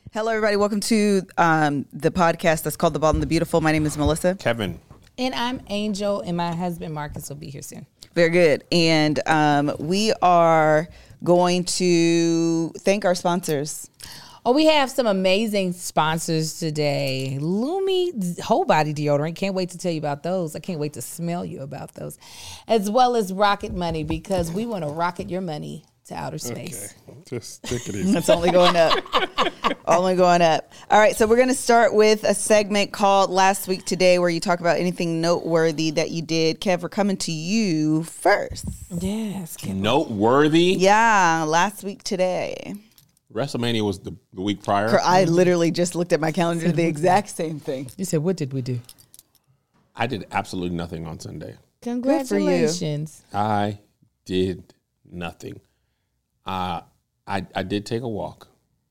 Hello, everybody. Welcome to the podcast that's called The Bald and the Beautiful. My name is Melissa. Kevin. And I'm Angel, and my husband Marcus will be here soon. Very good. And we are going to thank our sponsors. Oh, we have some amazing sponsors today. Lumi Whole Body Deodorant. Can't wait to tell you about those. I can't wait to smell you about those. As well as Rocket Money, because we want to rocket your money to outer space. Okay. Just stick it easy. It's only going up. Only going up. All right, so we're going to start with a segment called Last Week Today, where you talk about anything noteworthy that you did. Kev, we're coming to you first. Yes. Noteworthy? Yeah, Last Week Today. WrestleMania was the week prior. I literally just looked at my calendar, the exact same thing. You said, what did we do? I did absolutely nothing on Sunday. Congratulations. I did nothing. I did take a walk.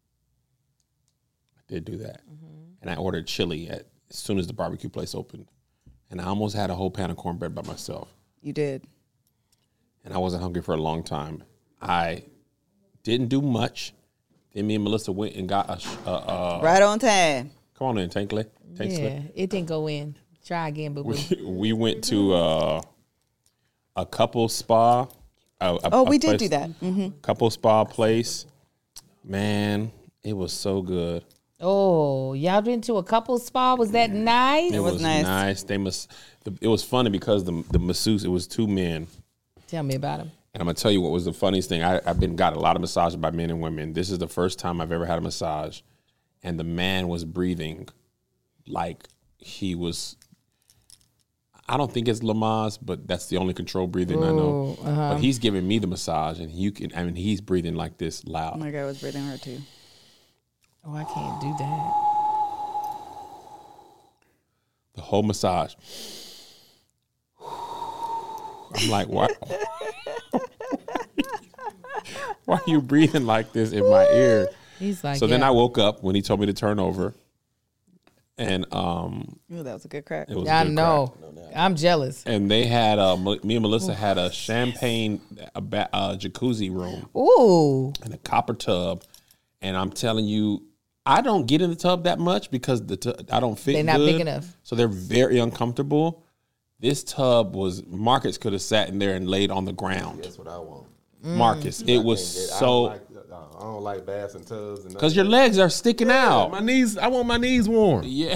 I did do that. And I ordered chili as soon as the barbecue place opened. And I almost had a whole pan of cornbread by myself. You did. And I wasn't hungry for a long time. I didn't do much. Then me and Melissa went and got a right on time. Come on in, Tankley. Yeah, it didn't go in. Try again, boo-boo. We went to a couple spa. We did do that. Mm-hmm. Couple spa place. Man, it was so good. Oh, y'all been to a couple spa? Was that nice? It was nice. It was funny because the masseuse, it was two men. Tell me about them. And I'm going to tell you what was the funniest thing. I've got a lot of massages by men and women. This is the first time I've ever had a massage. And the man was breathing like he was, I don't think it's Lamaze, but that's the only controlled breathing I know. But he's giving me the massage, and he's breathing like this loud. My guy was breathing hard too. Oh, I can't do that. The whole massage. I'm like, why? Why are you breathing like this in my ear? He's like, so then I woke up when he told me to turn over. And Ooh, that was a good crack. it was I good know. crack. I'm jealous. And they had me and Melissa had a champagne jacuzzi room Ooh. and a copper tub. And I'm telling you, I don't get in the tub that much because I don't fit. They're not good, big enough. so they're very uncomfortable. This tub was Marcus could have sat in there and laid on the ground. That's what I want. Marcus, it was so I don't like baths and tubs and because your legs are sticking out. my knees. I want my knees warm. Yeah.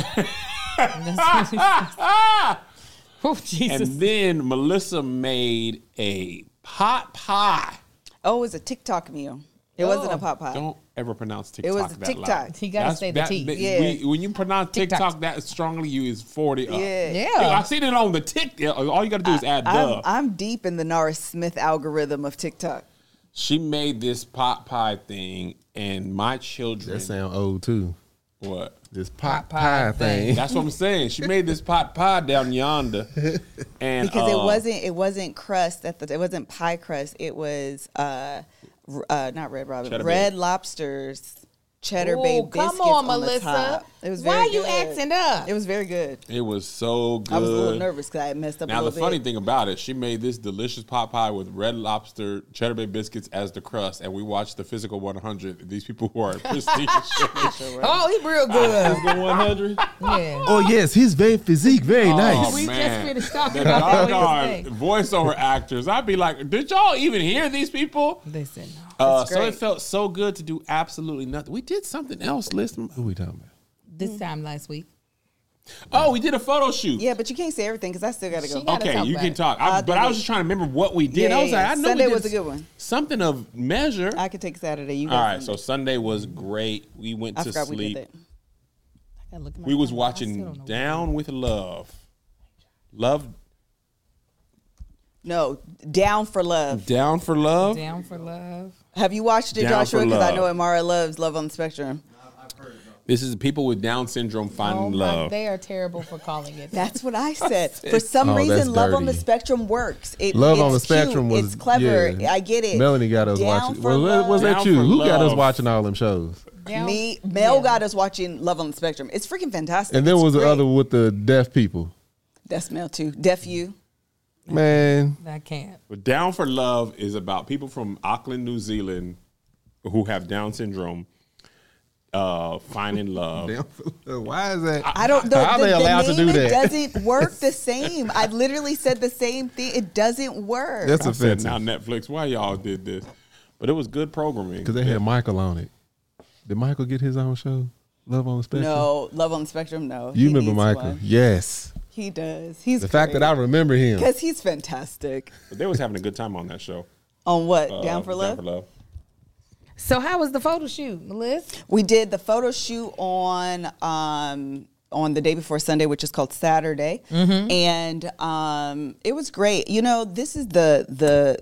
Oh, Jesus. And then Melissa made a pot pie. Oh, it was a TikTok meal. It wasn't a pot pie. Don't ever pronounce TikTok It was a that TikTok. loud. He got to say the T. Yeah. When you pronounce TikTok TikTok. that strongly, you is 40 up. Yeah. Yeah. I seen it on the tick. All you got to do is add I'm deep in the Norris Smith algorithm of TikTok. She made this pot pie thing, and my children. That sound old too. What? This pot pie thing. That's what I'm saying. She made this pot pie down yonder, and Because it wasn't crust it wasn't pie crust. It was not Red Robin, Cheddar Red Bay. Lobster's Cheddar Ooh, Bay come biscuits on, the Melissa. top. It was Why very you good. acting up? It was very good. it was so good. I was a little nervous because I had messed up a Now, little the funny bit. thing about it, she made this delicious pot pie with Red Lobster, Cheddar Bay biscuits as the crust, and we watched the Physical 100. These people who are prestige. Oh, he real good. Physical 100? Yeah. Oh yes, he's very physique, very nice. We just finished talking The about that doggone today. voiceover actors. I'd be like, did y'all even hear these people? They said no. So great. it felt so good to do absolutely nothing. We did something else. Listen. Who we talking about? This time last week. Oh, we did a photo shoot. Yeah, but you can't say everything because I still got to go. She gotta Okay, talk you about can it. talk. I'll But do I was it. just trying to remember what we did. Yeah, I was like, yeah. I know Sunday we did was a good one. Something of measure. I could take Saturday. You All got right, so Sunday was great. We went I to forgot we sleep. did that. I gotta look at my We was calendar. I still watching don't know. Down with Love. Love No, Down for Love. Down for Love. Down for Love. Have you watched it, Down Joshua? for Because I Love. know Amara loves Love on the Spectrum. This is people with Down syndrome Oh finding my, love. they are terrible for calling it. That's what I said. For some Oh, reason, that's Love on the dirty. Spectrum works. Love on it's the Spectrum cute. was It's clever. yeah. I get it. Melanie got us Down watching. for Was Love. that Down you? for Who got us Love. watching all them shows? Down- Me, Mel Yeah. got us watching Love on the Spectrum. It's freaking fantastic. And then It's was the great. other with the deaf people. That's Mel too. Deaf You. Man, I can't. But Down for Love is about people from Auckland, New Zealand, who have Down syndrome. Finding Love. Damn, why is that? I don't know. How are they allowed to do It that? doesn't work the same. I literally said the same thing. It doesn't work. That's I said, offensive. now Netflix, why y'all did this? But it was good programming. Because they had Michael on it. Did Michael get his own show? Love on the Spectrum? No, Love on the Spectrum. No, You He remember needs Michael? one. Yes. He does. He's The fact that I remember him. because he's fantastic. But they was having a good time on that show. On what? Down for Love. Down for Love. So how was the photo shoot, Melissa? We did the photo shoot on the day before Sunday, which is called Saturday, and it was great. You know, this is the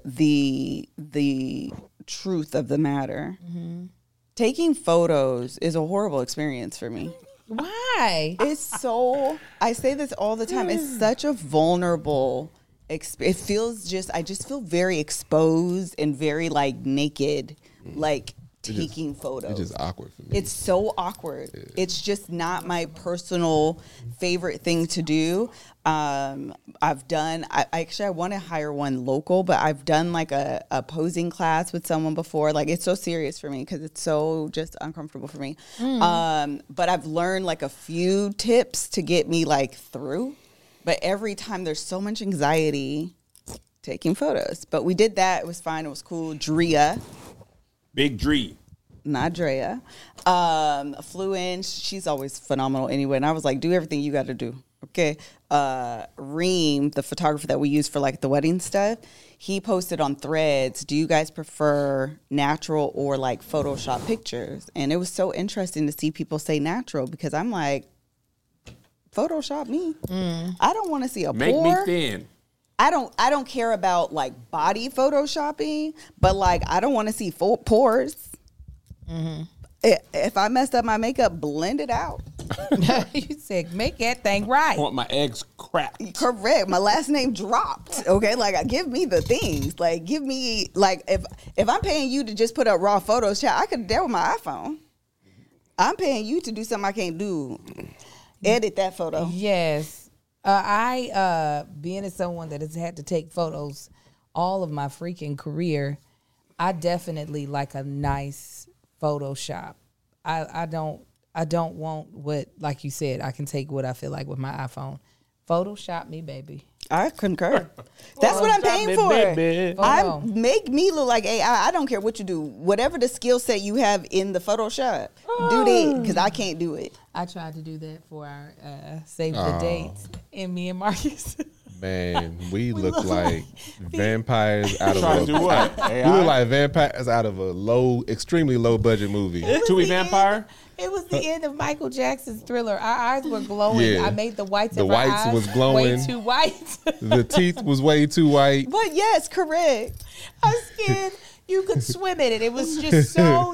truth of the matter. Taking photos is a horrible experience for me. Why? It's so, I say this all the time, it's such a vulnerable experience. It feels I just feel very exposed and very like naked, like taking photos. It's just awkward for me. It's so awkward. It's just not my personal favorite thing to do. I've done, I want to hire one local, but I've done like a posing class with someone before. Like it's so serious for me because it's so just uncomfortable for me. But I've learned like a few tips to get me like through. But every time there's so much anxiety taking photos. But we did that. It was fine. It was cool. Drea. Big Dree. Not Drea, flew in. She's always phenomenal anyway. And I was like, do everything you got to do. Okay. Reem, the photographer that we use for like the wedding stuff, he posted on Threads, do you guys prefer natural or like Photoshop pictures? And it was so interesting to see people say natural because I'm like, Photoshop me. I don't want to see a Make pore. me thin. I don't care about like body photoshopping, but like I don't want to see pores. If I messed up my makeup, blend it out. You said make that thing right. I want my eggs cracked. Correct. My last name dropped. Okay, like give me the things. Like give me like if I'm paying you to just put up raw photos, child, I could have done with my iPhone. I'm paying you to do something I can't do. Edit that photo. Yes. I being as someone that has had to take photos all of my freaking career, I definitely like a nice Photoshop. I don't want what, like you said, I can take what I feel like with my iPhone. Photoshop me, baby. I concur. That's what I'm paying for. Photo. Make me look like AI. I don't care what you do. Whatever the skill set you have in the Photoshop, do that because I can't do it. I tried to do that for our Save the Dates and me and Marcus. Man, we look like vampires out of Trying to do a. what? We AI? look like vampires out of a extremely low budget movie. Tui Vampire? It was the end of Michael Jackson's Thriller. Our eyes were glowing. Yeah. I made the whites The of our whites eyes was glowing. way too white. The teeth was way too white. But yes, correct. Our skin, you could swim in it. It was just so,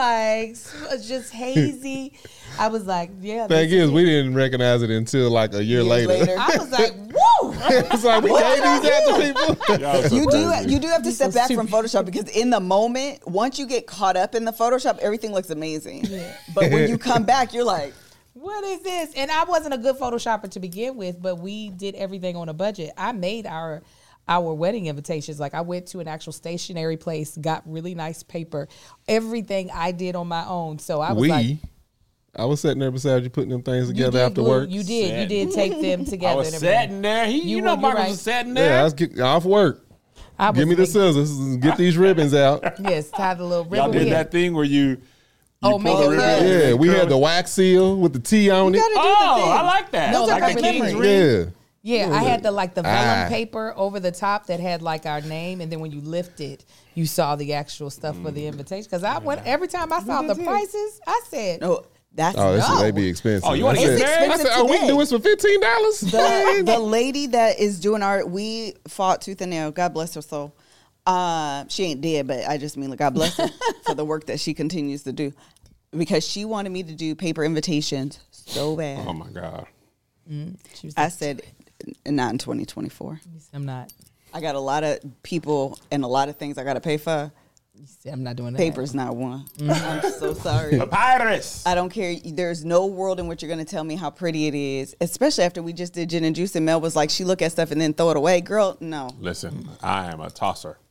just hazy. I was like, yeah. Thing this is, we didn't recognize it until like a year Years later. I was like, woo! It's like we gave these out to people. Y'all so crazy. You do have to step back stupid. from Photoshop because in the moment, once you get caught up in the Photoshop, everything looks amazing. But when you come back, you're like, What is this? And I wasn't a good Photoshopper to begin with, but we did everything on a budget. I made our wedding invitations. Like I went to an actual stationery place, got really nice paper, everything I did on my own. So I was like, I was sitting there beside you putting them things you together did after good. work. You did tape them together. I was and everything. sitting there. You know were- Marcus you're was right. sitting there. Yeah, I was getting off work. I was Give me the making- scissors and get these ribbons out. Yes, tie the little Y'all ribbon. did We had- that thing where you Oh, make it ribbon cut. and Yeah, we curl had the wax seal with the T on it. gotta do the Oh, thing. I like that. Those are like the great King's memories. ring. Yeah. Yeah, I had the vellum Ah. paper over the top that had like our name, and then when you lift it, you saw the actual stuff for the invitation. Because I went every time I saw the prices, I said, no, that's Oh, no. they be expensive. Oh, you wanna I get said- married? I said, oh, we can Today. do this for $15. The lady that is doing we fought tooth and nail. God bless her soul. She ain't dead, but I just mean like God bless her for the work that she continues to do, because she wanted me to do paper invitations so bad. Oh my God. she was I like, said, not in 2024. I'm not. I got a lot of people and a lot of things I got to pay for. I'm not doing that. Paper's not one. I'm so sorry. Papyrus. I don't care. There's no world in which you're going to tell me how pretty it is, especially after we just did gin and juice and Mel was like, she look at stuff and then throw it away. Girl, no. Listen, I am a tosser.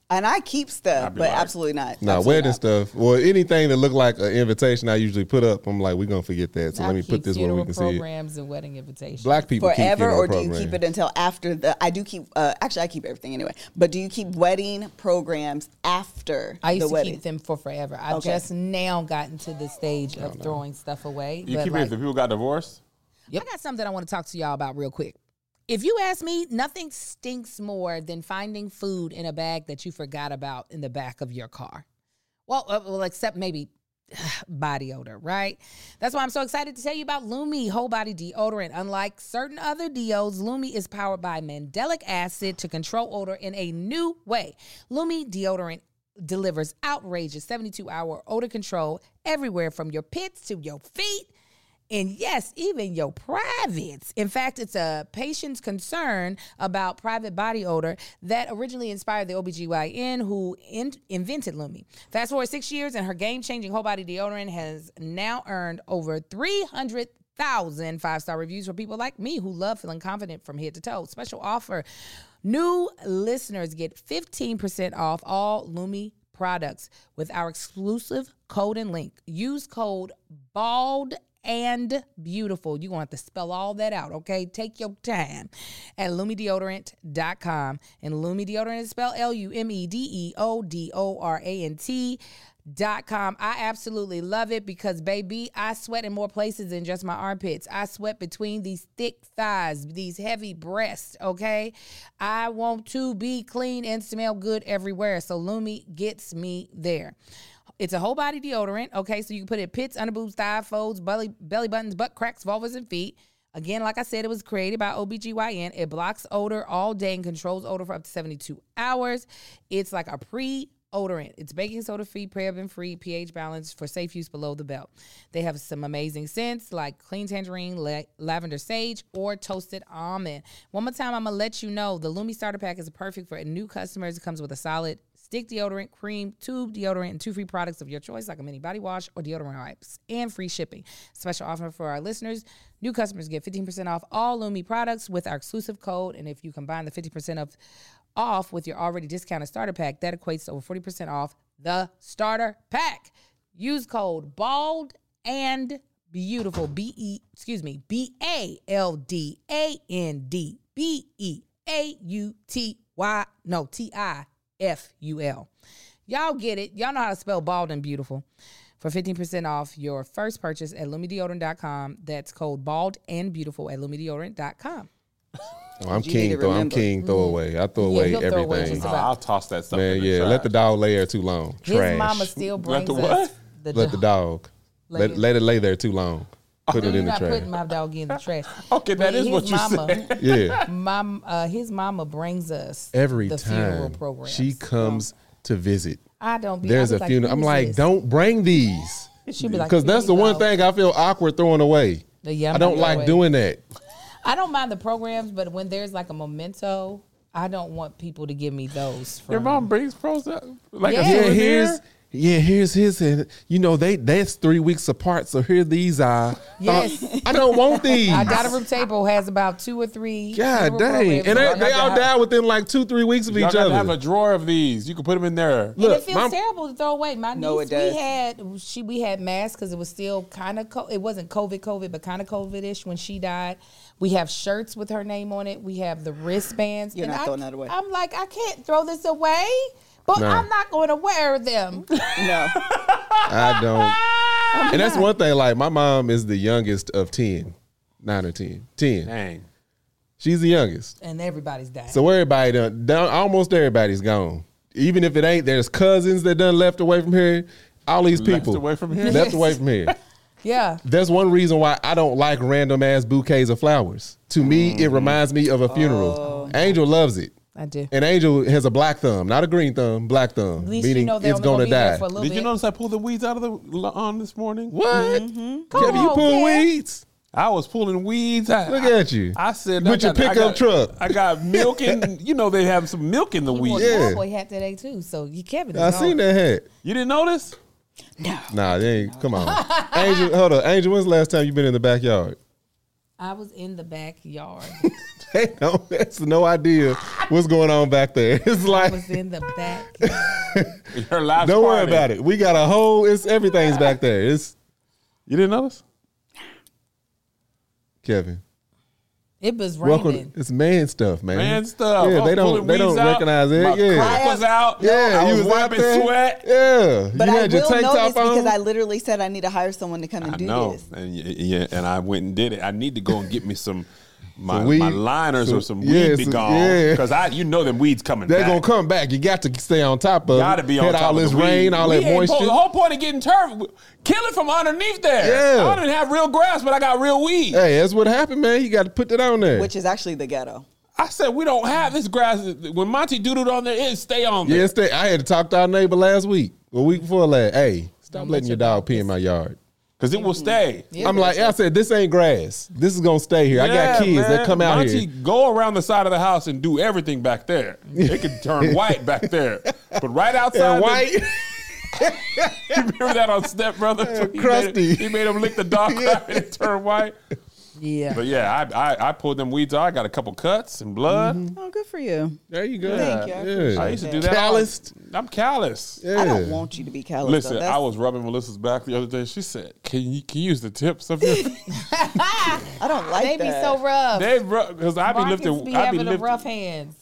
And I keep stuff, be but like, absolutely not. Nah, Absolutely wedding not. stuff. Well, anything that look like an invitation, I usually put up. I'm like, we're gonna forget that. So I let me keep put this where we funeral can see it. programs and wedding invitations. Black people keep Forever, funeral or do you programs. keep it until after the? I do keep. Actually, I keep everything anyway. But do you keep wedding programs after I used the to wedding? keep them for forever. I've Okay. just now gotten to the stage of throwing stuff away. You but keep like, it if people got divorced? I got something I want to talk to y'all about real quick. If you ask me, nothing stinks more than finding food in a bag that you forgot about in the back of your car. Well, except maybe body odor, right? That's why I'm so excited to tell you about Lumi Whole Body Deodorant. Unlike certain other deos, Lumi is powered by mandelic acid to control odor in a new way. Lumi Deodorant delivers outrageous 72-hour odor control everywhere from your pits to your feet. And yes, even your privates. In fact, it's a patient's concern about private body odor that originally inspired the OBGYN who invented Lumi. Fast forward 6 years, and her game-changing whole body deodorant has now earned over 300,000 five-star reviews from people like me who love feeling confident from head to toe. Special offer. New listeners get 15% off all Lumi products with our exclusive code and link. Use code BALD and beautiful. You're going to have to spell all that out, okay? Take your time at LumiDeodorant.com. And Lumi Deodorant is spelled LumiDeodorant.com. I absolutely love it because, baby, I sweat in more places than just my armpits. I sweat between these thick thighs, these heavy breasts, okay? I want to be clean and smell good everywhere. So Lumi gets me there. It's a whole body deodorant, okay? So you can put it pits, underboobs, thigh folds, belly buttons, butt cracks, vulvas, and feet. Again, like I said, it was created by OBGYN. It blocks odor all day and controls odor for up to 72 hours. It's like a pre-odorant. It's baking soda-free, paraben-free, pH balanced for safe use below the belt. They have some amazing scents like clean tangerine, lavender sage, or toasted almond. One more time, I'm going to let you know the Lumi Starter Pack is perfect for new customers. It comes with a solid stick deodorant, cream, tube deodorant, and 2 free products of your choice, like a mini body wash or deodorant wipes, and free shipping. Special offer for our listeners. New customers get 15% off all Lumi products with our exclusive code, and if you combine the 50% off with your already discounted starter pack, that equates to over 40% off the starter pack. Use code BALD and beautiful, TIFUL. Y'all get it. Y'all know how to spell bald and beautiful. For 15% off your first purchase at LumiDeodorant.com. That's code bald and beautiful at LumiDeodorant.com. Oh, I'm You need to king. I'm remember. king. Throwaway. I throw away he'll throw away everything. just Oh, about- I'll toss that stuff Man, in the yeah. trash. Let the dog lay there too long. His Trash. mama still brings the us what? Let the dog. Let it lay there too long. Put it You're in the not trash. putting my dog in the trash. Okay, that But is his what you mama, said. Yeah. his mama brings us Every the funeral time programs. she comes to visit, I don't be. there's I a was funeral. I'm "Who's like, this?" don't bring these. She'd be like, Because that's the "Here you one go." thing I feel awkward throwing away. Yeah, I'm I don't not like that way. doing that. I don't mind the programs, but when there's like a memento, I don't want people to give me those. Your from- mom brings pros up like Yeah. a Yeah, souvenir? here's his, and you know that's 3 weeks apart. So here these are. Yes. I don't want these. I got a room table has about 2 or 3. God funeral dang, programs. and Y'all they got all to have- died within like 2-3 weeks of Y'all each got other. to have a drawer of these. You can put them in there. And it Look, feels my- terrible to throw away. My niece, No, it does. we had masks because it was still kind of it wasn't COVID, but kind of COVID-ish when she died. We have shirts with her name on it. We have the wristbands. You're and not throwing that away. I'm like, I can't throw this away, but No. I'm not going to wear them. No. I don't. And that's one thing. Like my mom is the youngest of 10, 9 or 10. Dang. She's the youngest. And everybody's dying. So everybody done almost everybody's gone. Even if it ain't, there's cousins that done left away from here. All these Left people away from here? Left away from here. yeah. That's one reason why I don't like random ass bouquets of flowers. To me, it reminds me of a funeral. Angel loves it. I do. And Angel has a black thumb, not a green thumb, black thumb. At least you meaning know they're it's only gonna be there die. for a little Did bit. you notice I pulled the weeds out of the lawn this morning? What? Come Kevin, you on, pull Kev. weeds? I was pulling weeds. Look at you. I said, With your pickup truck. I got milk and they have some milk in the He wore weeds. the Yeah. cowboy hat today too. So Kevin is I gone. seen that hat. You didn't notice? Nah, they ain't. Come on, Angel. Hold on, Angel. When's the last time you been in the backyard? I was in the backyard. They don't. That's no idea what's going on back there. It's I like, was in the backyard. Her last don't worry party. about it. We got a whole. It's everything's back there. It's You didn't notice? Kevin. It was raining. Welcome. It's man stuff, man. Man stuff. Yeah, I'm they don't. pulling They don't weeds out. recognize it. My Yeah. crack was out. Yeah, I you was was out wiping there. sweat. Yeah, But you I had your will tank notice top on. because I literally said I need to hire someone to come and do No, this. and I went and did it. I need to go and get me some my weed. liners or some weed Yeah, be some- gone yeah. because them weeds coming They're back. gonna come back. You got to stay on top of. Gotta it. be on Had top all of this the weed. rain, all We that ain't moisture. the whole point of getting turf, kill it from underneath there. Yeah. I don't even have real grass, but I got real weed. Hey, that's what happened, man. You got to put that on there. Which is actually the ghetto. I said we don't have this grass. When Monty doodled on there, it stay on there. Yeah, I had to talk to our neighbor last week, a week before last. Hey, stop Don't letting let your your dog dog pee in my yard. Because it will stay. Yeah, I'm like, I said, this ain't grass. This is gonna stay here. I got kids man. that come out Monty, here. go around the side of the house and do everything back there. It can turn white back there. But right outside And white. You remember that on Step Brother? Crusty. He made him lick the dog crap and it turned white. Yeah. But yeah, I pulled them weeds out. I got a couple cuts and blood. Oh, good for you. There you go. Thank you. I appreciate I used to do that. Calloused. I'm callous. Yeah. I don't want you to be callous. Listen, though. I was rubbing Melissa's back the other day. She said, "Can you use the tips of your?" I don't like They be that. so rough. They because I be Marcus lifting. be I be having the lifting. rough hands.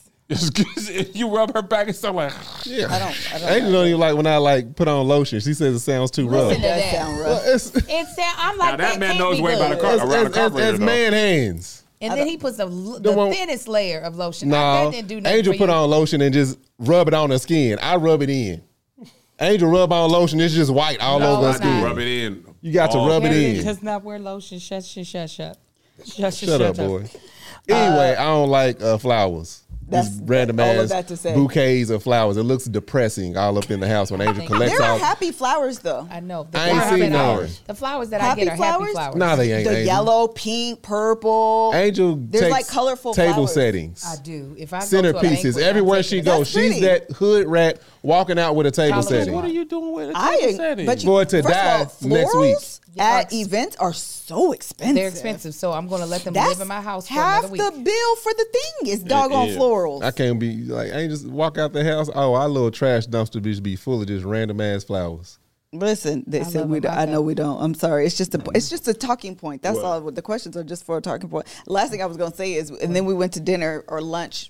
You rub her back and stuff like. Yeah. I don't Angel don't even like when I like put on lotion. She says it sounds too rough. Listen to That that. sound Well, rough. it's I'm like, Now that man can't knows be way about good. a car around the carburetor. as though. man hands. And then he puts the one- thinnest layer of lotion. No, That didn't do nothing Angel for put you. on lotion and just rub it on her skin. I rub it in. Angel rub on lotion. It's just white all No, over her it's not. skin. Rub it in. You got to Oh, rub it Kevin in. does not wear lotion. Shut. Shut up, boy. Anyway, I don't like flowers. That's These random all of ass that to say. bouquets of flowers. It looks depressing all up in the house when Angel collects There are all. happy flowers though. I know. I ain't seen none. The flowers that Happy I get are happy flowers? flowers. Nah, they ain't. The Angel. yellow, pink, purple. Angel There's takes like colorful table flowers. settings. I do. If I go to a Centerpieces. banquet, Everywhere I'm she taking it. goes, That's she's pretty. that hood rat walking out with a table Colorful setting. What are you doing with a I table ain't, setting? but you, For it to first die of all, next week. florals at events are so expensive. They're expensive, so I'm going to let them That's live in my house for half another the week. bill for the thing is doggone is. florals. I can't be like, I ain't just walk out the house. Oh, our little trash dumpster be full of just random ass flowers. Listen, they said love we. about I know that. we don't. I'm sorry. It's just a talking point. That's all. The questions are just for a talking point. Last thing I was going to say is, and then we went to dinner or lunch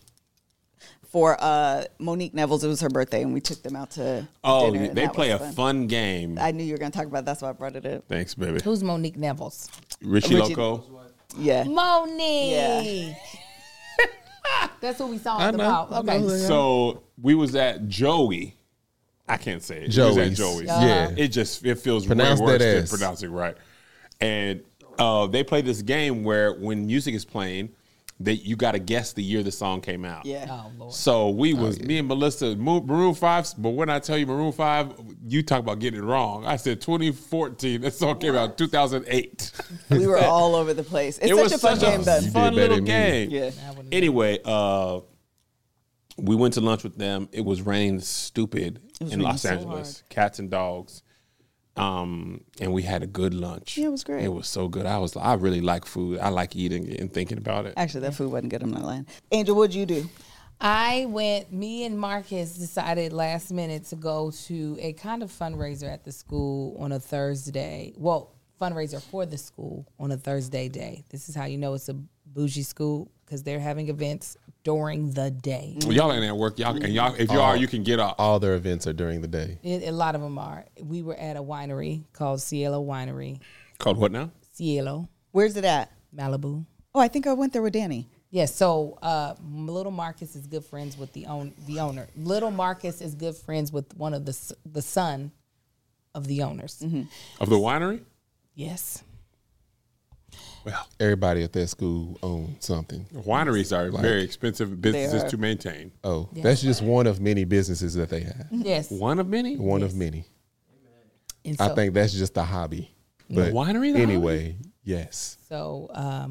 for Monique Neville's. It was her birthday, and we took them out to Oh, dinner. and they that play a was fun game. I knew you were going to talk about it. That's why I brought it up. Thanks, baby. Who's Monique Neville's? Richie Richie- Loco. Yeah. Monique. That's what we saw I at the know. mall. I know. Okay. So we was at Joey. I can't say it. We was at Joey's. Joey's. Yeah. It feels Pronounce way worse that than ass. pronouncing it right. And they play this game where when music is playing, you got to guess the year the song came out. Yeah. Oh, Lord. So me and Melissa, Maroon 5, but when I tell you Maroon 5, you talk about getting it wrong. I said 2014. That song came out in 2008. We were all over the place. It's It was such a fun such game, a though. fun did better little than me. game. Yeah. Anyway, we went to lunch with them. It was raining stupid in raining Los so Angeles. Cats and dogs. And we had a good lunch. Yeah, it was great. It was so good. I really like food. I like eating and thinking about it. Actually, that food wasn't good. I'm not lying. Angel, what'd you do? Me and Marcus decided last minute to go to a kind of fundraiser at the school on a Thursday. Well, fundraiser for the school on a Thursday day. This is how you know it's a bougie school, because they're having events during the day. Well, y'all ain't at work. Y'all, if you are, you can get off. All their events are during the day. A lot of them are. We were at a winery called Cielo Winery. Called what now? Cielo, Where's it at? Malibu. Oh, I think I went there with Danny. Yeah, so little Marcus is good friends with the owner. Little Marcus is good friends with one of the son of the owners. Of the winery? Yes. Well, Everybody at that school owns something. wineries are very expensive businesses are. to maintain. Oh, that's just one of many businesses that they have. Yes. One of many? One of many. And I so, think that's just a hobby. But winery, the anyway, yes. so.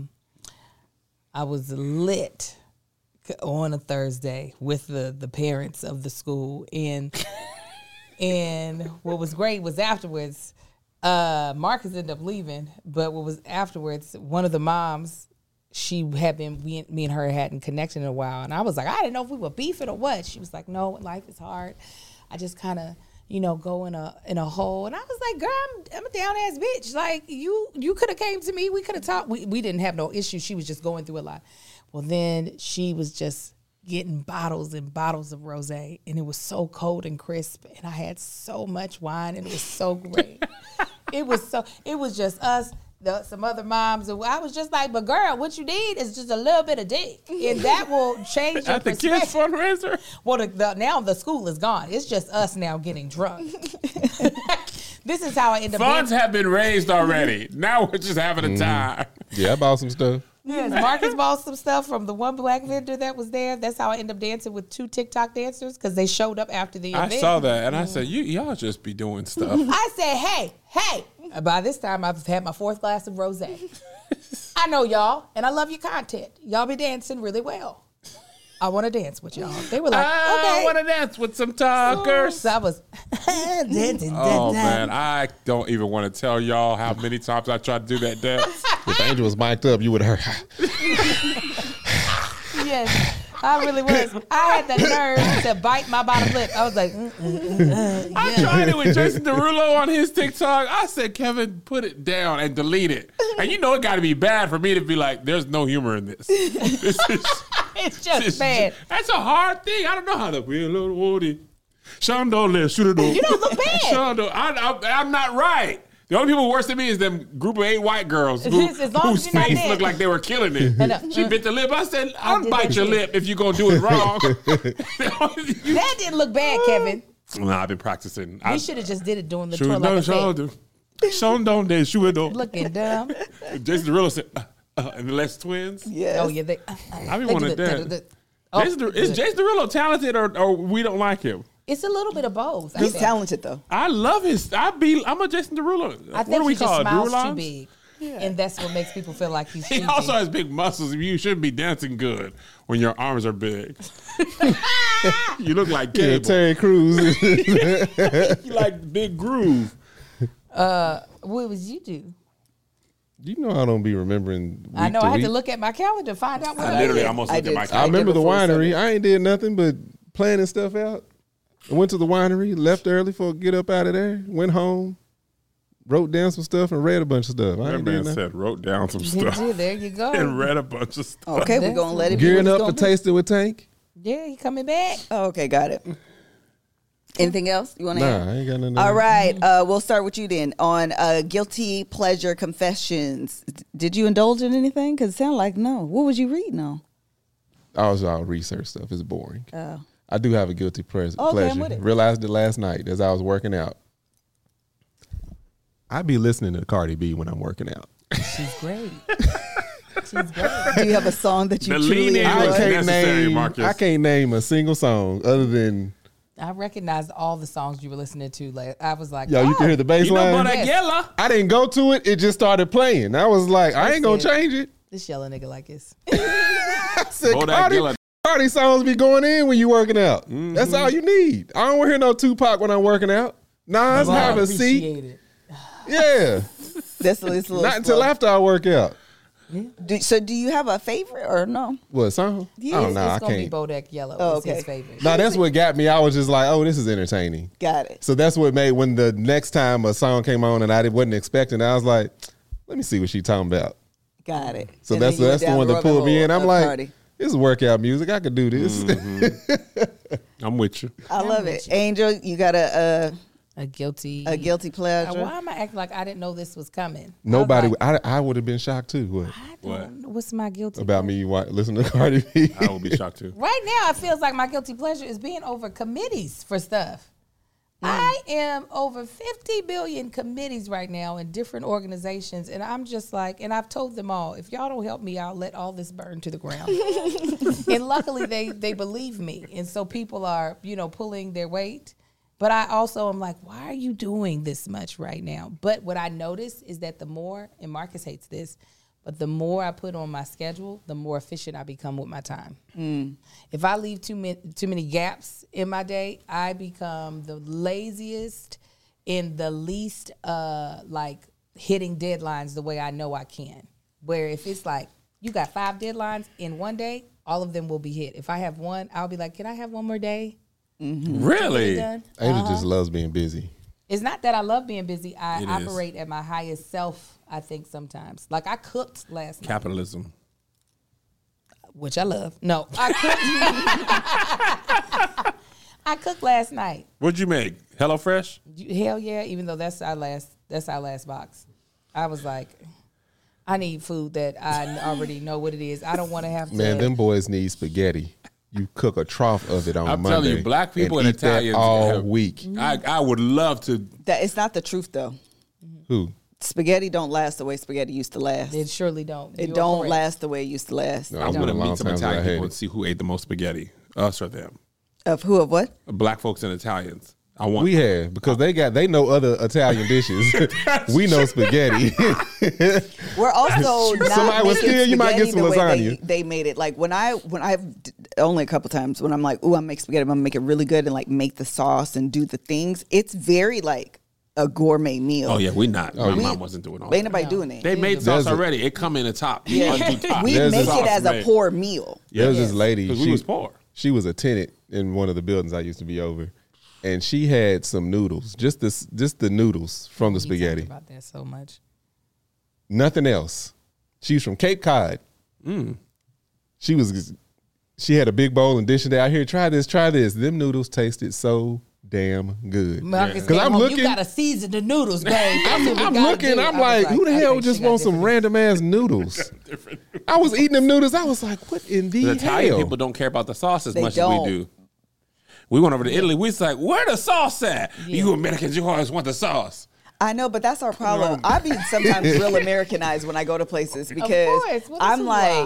I was lit on a Thursday with the parents of the school, and what was great was afterwards. Marcus ended up leaving, but what was afterwards, one of the moms she had been, me and her hadn't connected in a while. And I was like, I didn't know if we were beefing or what. She was like, no, life is hard. I just kind of, go in a hole. And I was like, girl, I'm a down ass bitch. Like you could have came to me. We could have talked. We didn't have no issue. She was just going through a lot. Well, then she was just getting bottles and bottles of rosé, and it was so cold and crisp, and I had so much wine, and it was so great. It was just us, some other moms, and I was just like, but girl, what you need is just a little bit of dick, and that will change your At the perspective. kids fundraiser? Well, now the school is gone. It's just us now getting drunk. This is how I end up. Funds have been raised already. Now we're just having a time. Yeah, I bought some stuff. Yes, Marcus bought some stuff from the one black vendor that was there. That's how I ended up dancing with 2 TikTok dancers because they showed up after the event. I saw that, and I said, y'all just be doing stuff. I said, hey. By this time, I've had my 4th glass of rosé. I know y'all, and I love your content. Y'all be dancing really well. I want to dance with y'all. They were like, okay. I want to dance with some talkers. So I was dancing. Oh, man, I don't even want to tell y'all how many times I tried to do that dance. If Angel was mic'd up, you would have heard. Yes, I really was. I had the nerve to bite my bottom lip. I was like, I tried it with Jason Derulo on his TikTok. I said, Kevin, put it down and delete it. And it got to be bad for me to be like, there's no humor in this. it's just bad. That's a hard thing. I don't know how to be a little woody. Shondo, shoot it. You don't look bad. Shondo, I'm not right. The only people worse than me is them group of 8 white girls whose face looked like they were killing it. She bit the lip. I said, I'll bite your lip if you're going to do it wrong. That didn't look bad, Kevin. No, I've been practicing. We should have just did it during the tour like looking dumb. Jason Derulo said, and the Les Twins. Yes. Oh, yeah. I be wanting that. Is Jason Derulo talented or we don't like him? It's a little bit of both. He's talented though. I love his. I'm a Jason Derulo. I think what do we he just call it? smiles too big, and that's what makes people feel like he's. He cheesy. also has big muscles. You shouldn't be dancing good when your arms are big. You look like Yeah, Cable. Terry Crews. You like Big Groove. What was you do? You know I don't be remembering. I know I had week. to look at my calendar to find out what I I literally did. almost I looked at did. my I calendar. remember the before winery. Sunday. I ain't did nothing but planning stuff out. I went to the winery, left early for get up out of there, went home, wrote down some stuff, and read a bunch of stuff. I That ain't man did nothing. said, wrote down some Yeah, stuff there you go. and read a bunch of stuff. Okay, we're That's gonna let it be. Gearing what it's up for gonna be. Taste It with Tank. Yeah, he coming back. Oh, okay, got it. Anything else you want to add? Nah, I ain't got nothing. All right, we'll start with you then on guilty pleasure confessions. Did you indulge in anything? Because it sounded like no. What was you reading on? I was all research stuff. It's boring. Oh, I do have a guilty pleasure. Okay, I'm with it. Realized it last night as I was working out. I be listening to Cardi B when I'm working out. She's great. She's great. do you have a song that you The truly lean in enjoy? was necessary, Marcus. I can't name a single song other than I recognized all the songs you were listening to. Like I was like, yo. You can hear the bass You know line. about Yes. Aguela? I didn't go to it. It just started playing. I was like, I ain't gonna That's it. change it. this yellow nigga like this. I said, Bodak Cardi, Yellow. Cardi songs be going in when you working out. That's all you need. I don't want to hear no Tupac when I'm working out. Nas, Well, I have a seat. appreciate it. Yeah, That's a little not until slow. after I work out. So do you have a favorite or no? What song? Yeah, oh It's, no, I it's gonna can't. be Bodak Yellow. Oh, It's his okay. favorite. No, that's what got me. I was just like, oh, this is entertaining. Got it. So that's what made when the next time a song came on and I wasn't expecting, I was like, let me see what she talking about. Got it. So And that's then you went the down one that rabbit pulled me hole in. I'm of like, Cardi. this is workout music. I could do this. I'm with you. I love with it. you. Angel, you got a guilty pleasure. Why am I acting like I didn't know this was coming? Nobody, I, was I would have been shocked too. What? like, what's my guilty About pleasure? me listening to Cardi B. I would be shocked too. Right now, it feels like my guilty pleasure is being over committees for stuff. I am over 50 billion committees right now in different organizations, and I'm just like, and I've told them all, if y'all don't help me, I'll let all this burn to the ground. And luckily, they believe me, and so people are, pulling their weight. But I also am like, why are you doing this much right now? But what I notice is that the more, and Marcus hates this, but the more I put on my schedule, the more efficient I become with my time. If I leave too many gaps in my day, I become the laziest and the least hitting deadlines the way I know I can. Where if it's like you got 5 deadlines in one day, all of them will be hit. If I have one, I'll be like, can I have one more day? Really? Done? Angel just loves being busy. It's not that I love being busy. I It operate at my highest self, I think, sometimes. Like, I cooked last night, Capitalism. which I love. No, I cooked. I cooked last night. What'd you make? HelloFresh? Hell yeah! Even though that's our last box, I was like, I need food that I already know what it is. I don't want to have to. Man, them boys need spaghetti. You cook a trough of it on I'm Monday. telling you, black people and and eat that Italians all have- week. I would love to. That it's not the truth though. Who? Spaghetti don't last the way spaghetti used to last. It surely don't. It You're don't correct. last the way it used to last. No, I'm it's going been to a long meet some time since I Italian had people it. and see who ate the most spaghetti. Us or them. Of who of what? Black folks and Italians. I want. We have because they know other Italian dishes. We know spaghetti. We're also not Somebody was making scared you might get spaghetti some the way lasagna. they made it. Like when I've only a couple times when I'm like, ooh, I make spaghetti, I'm gonna make it really good and like make the sauce and do the things. It's very like a gourmet meal. Oh yeah, we not. My We- mom wasn't doing all Ain't that. nobody doing it. They made There's sauce a- already. It come in the top. Yeah. Undo top. We There's make a it as a made. poor meal. There's this lady. Because we was poor. She was a tenant in one of the buildings I used to be over, and she had some noodles, just the noodles from the You talked spaghetti, about that so much. nothing else. She's from Cape Cod. She had a big bowl and dished it out here. Try this. Them noodles tasted so damn good. Marcus, Because I'm looking. You gotta season the noodles, babe. That's what we I'm gotta looking. do. I'm I was like, who the I hell think just she got wants some different- random ass noodles? I was eating them noodles. I was like, what in the The Italian hell? people don't care about the sauce as They much don't. as we do. We went over to Italy. We was like, where the sauce at? You Americans, you always want the sauce. I know, but that's our problem. I be sometimes real Americanized when I go to places because course. What is I'm hoorah? like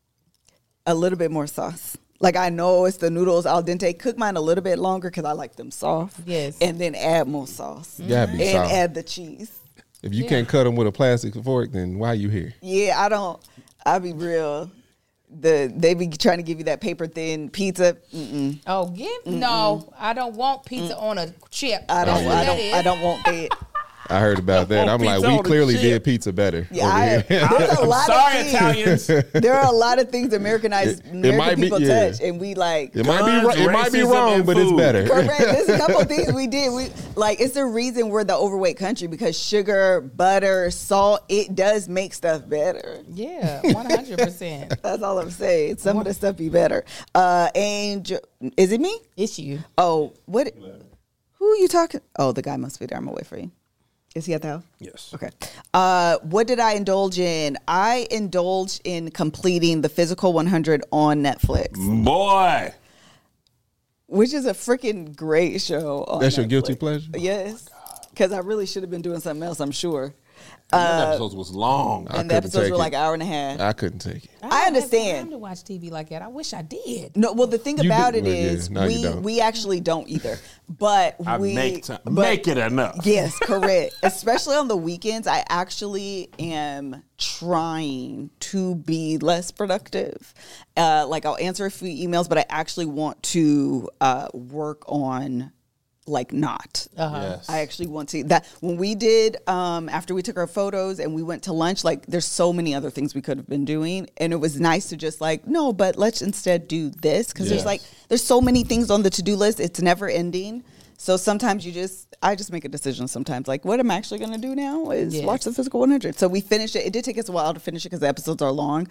a little bit more sauce. Like I know it's the noodles al dente. Cook mine a little bit longer because I like them soft. Yes. And then add more sauce. Gotta be and soft. add the cheese. If you can't cut them with a plastic fork, then why you here? Yeah, I be real. They be trying to give you that paper thin pizza. Mm-mm. Oh, no! I don't want pizza on a chip. I don't. That's what that is. I don't want that. I heard about that. I'm like, Pizza we on a clearly chip. did pizza better. Yeah, over here. there's a lot Sorry, of things. Italians. There are a lot of things Americanized American might be- people yeah. touch, and we like. It might be Guns, it might be racism, wrong, and but it's food. better. Correct. There's a couple of things we did. We like it's the reason we're the overweight country because sugar, butter, salt, it does make stuff better. Yeah, 100%. That's all I'm saying. Some of the stuff be better. Angel, is it me? It's you. Oh, what? Who are you talking? Oh, the guy must be there. I'm gonna wait for you. Is he at the house? Yes. Okay. What did I indulge in? I indulged in completing the Physical 100 on Netflix, Boy. which is a freaking great show. On That's your Netflix. guilty pleasure? Yes. Because I really should have been doing something else, I'm sure. That episode was long. And the couldn't episodes take were like it. an hour and a half. I couldn't take it. I don't have understand. time to watch TV like that. I wish I did. No, well, the thing You about do- it well, yeah, is no, you don't. we actually don't either. But I we make time. but- Make it enough. Yes, correct. Especially on the weekends, I actually am trying to be less productive. Like I'll answer a few emails, but I actually want to work on like not. Yes. I actually want to that when we did after we took our photos and we went to lunch, like there's so many other things we could have been doing, and it was nice to just like no, but let's instead do this because Yes. there's so many things on the to-do list, it's never ending. So sometimes I just make a decision sometimes like what I'm actually going to do now is Yes. watch the Physical 100. So we finished it. It did take us a while to finish it because the episodes are long,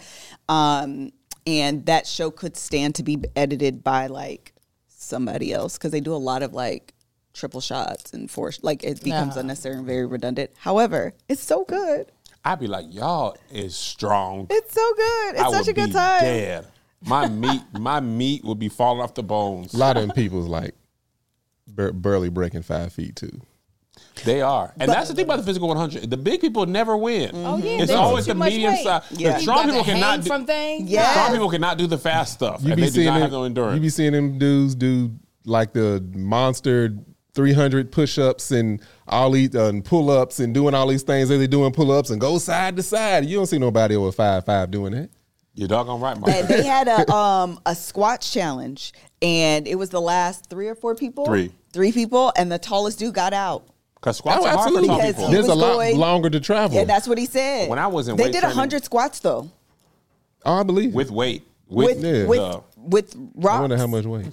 and that show could stand to be edited by like somebody else because they do a lot of like triple shots and like it becomes unnecessary and very redundant. However, it's so good. I'd be like, y'all is strong. It's so good. It's I such would a good be time. dead. My meat would be falling off the bones. A lot of them people's like barely breaking 5 feet too. They are. And that's the thing about the Physical 100. The big people never win. Oh, yeah, It's they always lose the too much medium weight. size. Yeah. The strong You got people to cannot hang do, from things. Yeah. strong people cannot do the fast stuff. You And be they do seeing not them, have no endurance. you be seeing them dudes do like the monster 300 push-ups and all these and pull-ups and doing all these things that they doing pull-ups and go side to side. You don't see nobody over 5'5" doing that. You're doggone right, And Mark. they had a squat challenge, and it was the last 3 or 4 people. Three people, and the tallest dude got out. Because squats Oh, are hard for absolutely. tall Because people. he There's a was lot going- longer to travel. Yeah, that's what he said. When I was in they weight did training- 100 squats though. Oh, I believe it. with weight. with Yeah. with rocks. I wonder how much weight.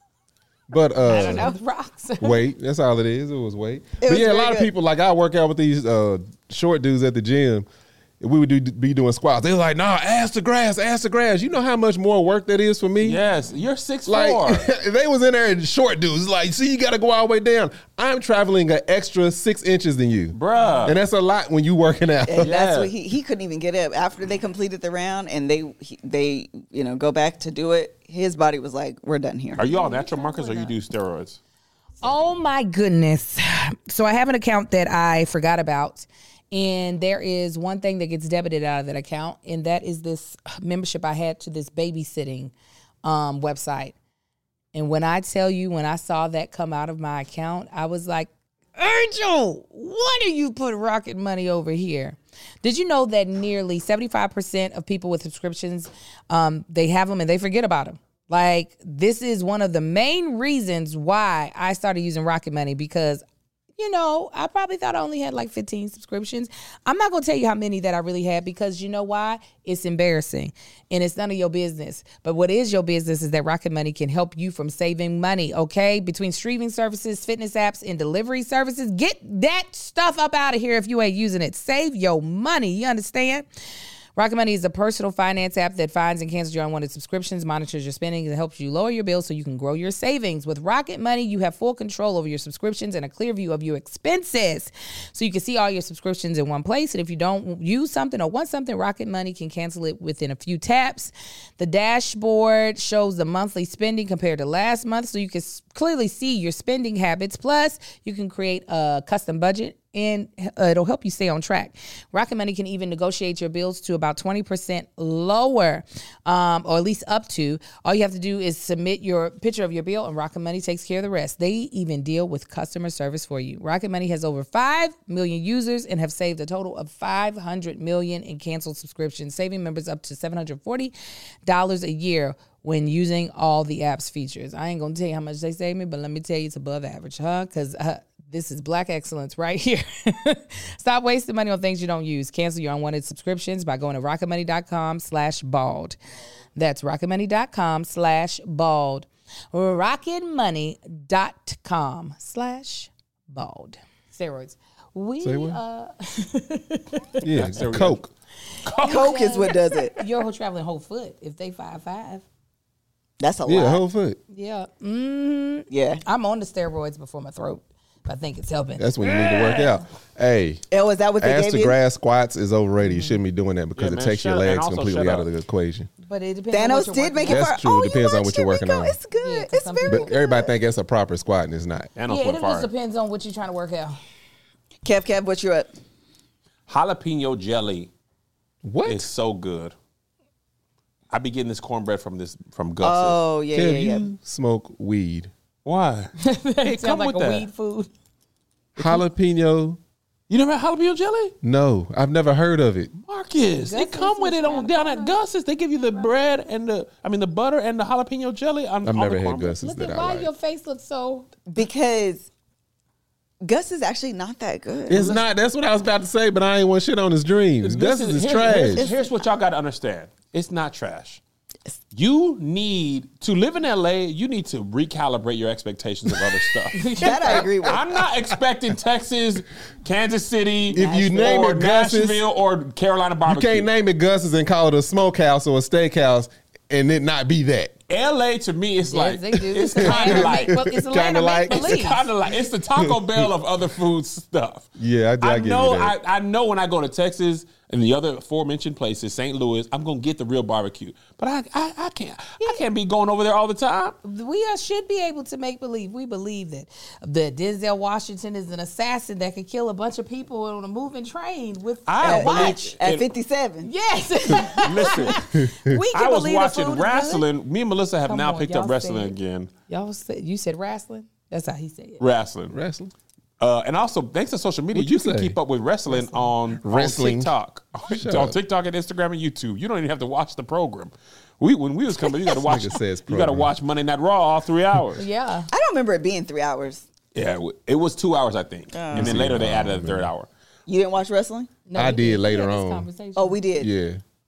But I don't know. Rocks. weight. That's all it is. It was weight. It But was yeah, a very lot of good. people, like I work out with these short dudes at the gym. We would be doing squats. They were like, nah, ass to grass, ass to grass. You know how much more work that is for me? Yes, you're 6'4". Like they was in there and short dudes. Like, see, you got to go all the way down. I'm traveling an extra 6 inches than you, Bruh. and that's a lot when you working out. And that's Yeah. what he couldn't even get up after they completed the round, and they go back to do it. His body was like, "We're done here." Are you all natural markers or you do steroids? Oh my goodness. So I have an account that I forgot about. And there is one thing that gets debited out of that account. And that is this membership I had to this babysitting website. And when I tell you, when I saw that come out of my account, I was like, Angel, why do you put Rocket Money over here? Did you know that nearly 75% of people with subscriptions, they have them and they forget about them? Like, this is one of the main reasons why I started using Rocket Money, because I probably thought I only had like 15 subscriptions. I'm not going to tell you how many that I really had, because you know why? It's embarrassing and it's none of your business. But what is your business is that Rocket Money can help you from saving money, okay? Between streaming services, fitness apps, and delivery services, get that stuff up out of here if you ain't using it. Save your money, you understand? Rocket Money is a personal finance app that finds and cancels your unwanted subscriptions, monitors your spending, and helps you lower your bills so you can grow your savings. With Rocket Money, you have full control over your subscriptions and a clear view of your expenses. So you can see all your subscriptions in one place. And if you don't use something or want something, Rocket Money can cancel it within a few taps. The dashboard shows the monthly spending compared to last month, so you can clearly see your spending habits. Plus, you can create a custom budget, and it'll help you stay on track. Rocket Money can even negotiate your bills to about 20% lower, or at least up to. All you have to do is submit your picture of your bill, and Rocket Money takes care of the rest. They even deal with customer service for you. Rocket Money has over 5 million users and have saved a total of $500 million in canceled subscriptions, saving members up to $740 a year when using all the app's features. I ain't gonna tell you how much they save me, but let me tell you, it's above average, because this is Black excellence right here. Stop wasting money on things you don't use. Cancel your unwanted subscriptions by going to rocketmoney.com/bald. That's rocketmoney.com/bald. rocketmoney.com/bald. Steroids. Say what? Yeah, Coke. Coke is what does it. Your whole traveling whole foot if they 5'5". That's a Yeah, lot. whole foot. Yeah. Yeah. I'm on the steroids before my throat. I think it's helping. That's when you need to work out. Hey, Oh, is that what they ass gave to you? grass squats is overrated. You shouldn't be doing that because Yeah, it man, takes your shut up. And legs also completely shut out of up. the equation. But it depends on what Thanos you're did working make on. it That's far. true. Oh, It depends you on what you're watched working it, on. Rico. It's good. Yeah, 'cause It's some very people- But everybody think that's a proper squat and it's not. And on Yeah, it just 25. depends on what you're trying to work out. Kev, what you up? Jalapeno jelly What? is so good. I be getting this cornbread from Gus's. Oh, yeah, Kev, yeah, yeah. you smoke weed. Why? It come sounds like with a that. weed food. Jalapeno? You never had jalapeno jelly? No, I've never heard of it. Marcus, they Gus's come with is it on around down the at corner. Gus's. They give you the bread and the butter and the jalapeno jelly. I've never had Gus's Look that at I why like. your face looks so. Because Gus is actually not that good. It's not. That's what I was about to say, but I ain't want shit on his dreams. Gus's is trash. Here's what y'all got to understand. It's not trash. You need to live in LA. You need to recalibrate your expectations of other stuff. That I agree with. I'm not expecting Texas, Kansas City, If you name or it Gus's, Nashville or Carolina you barbecue. can't name it Gus's and call it a smokehouse or a steakhouse and it not be that. LA to me, it's like they do. it's kind of like It's a land Kinda of like- make it's believe. kind of like it's the Taco Bell of other food stuff. Yeah, I I get know. you that. I know when I go to Texas and the other aforementioned places, St. Louis, I'm gonna get the real barbecue. But I can't be going over there all the time. We should be able to make believe. We believe that Denzel Washington is an assassin that could kill a bunch of people on a moving train with I a believe- watch. At 57. Yes. Listen, We can I was believe watching the food is good. wrestling. Me and Melissa have Come now on, picked up y'all wrestling said- again. You said wrestling? That's how he said it. Wrestling. Wrestling. And also, thanks to social media, What'd you you can say? keep up with wrestling on Wrestling. TikTok. Shut on up. TikTok and Instagram and YouTube. You don't even have to watch the program. When we was coming, you got to watch. Nigga says You got to program. watch Monday Night Raw all 3 hours. Yeah. I don't remember it being 3 hours. Yeah, it was 2 hours, I think, and then later they added a third hour. You didn't watch wrestling? No, I we did later had this on. conversation. Oh, we did. Yeah.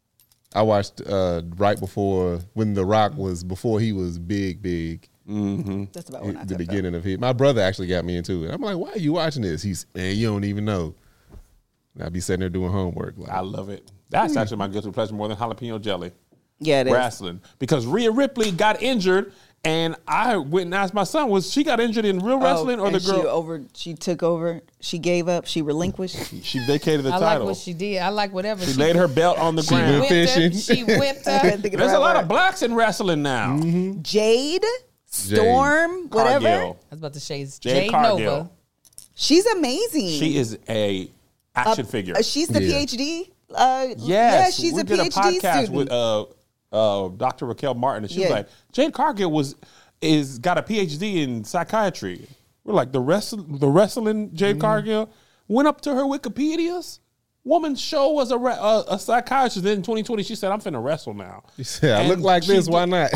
I watched right before when The Rock was before he was big. That's about when I The took beginning of it. My brother actually got me into it. I'm like, why are you watching this? He's man, you don't even know. And I be sitting there doing homework. Like, I love it. That's actually my guilty pleasure more than jalapeno jelly. Yeah, it is. Wrestling. Because Rhea Ripley got injured, and I went and asked my son, was she got injured in real wrestling or the and girl? She took over. She gave up. She relinquished. She vacated the I title. like what she did. I like whatever She laid her belt on the ground. whipped her. fishing. She whipped I her. couldn't think of the There's a right lot word. of blacks in wrestling now. Jade, Storm, whatever. Cargill. I was about to say Jade Jade Cargill. Nova. She's amazing. She is a action figure. She's the Yeah. PhD. Yes, Yeah, she's we a did a PhD podcast student. with Dr. Raquel Martin, and she was Yeah. like, Jade Cargill got a PhD in psychiatry. We're like, the wrestling Jade Cargill went up to her Wikipedia's. Woman's show was a psychiatrist. Then in 2020, she said, I'm finna wrestle now. She said, I And look like she this. did- Why not?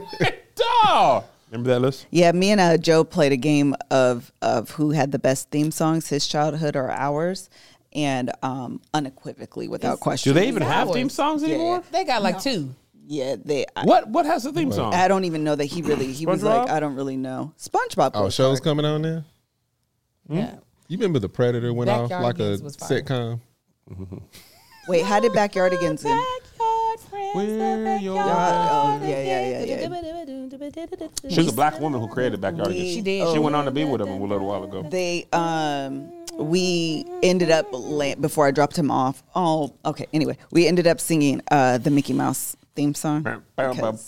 Dog. Remember that list? Yeah, me and Joe played a game of who had the best theme songs, his childhood or ours, and unequivocally, without question. Do they even have Ours. theme songs anymore? They got like two. Yeah, What has the theme song? I don't even know that he was SpongeBob? like, I don't really know. SpongeBob. Oh, goes shows hard. coming on there. Yeah. You remember the Predator went off Backyard like a Games was fire. sitcom? Wait, how did Backyardigans end? Backyard friends, Where your Oh, yeah. She was a black woman who created Backyard. She did. She went on to be with him a little while ago. They we ended up before I dropped him off. Oh, okay. Anyway, we ended up singing the Mickey Mouse theme song. because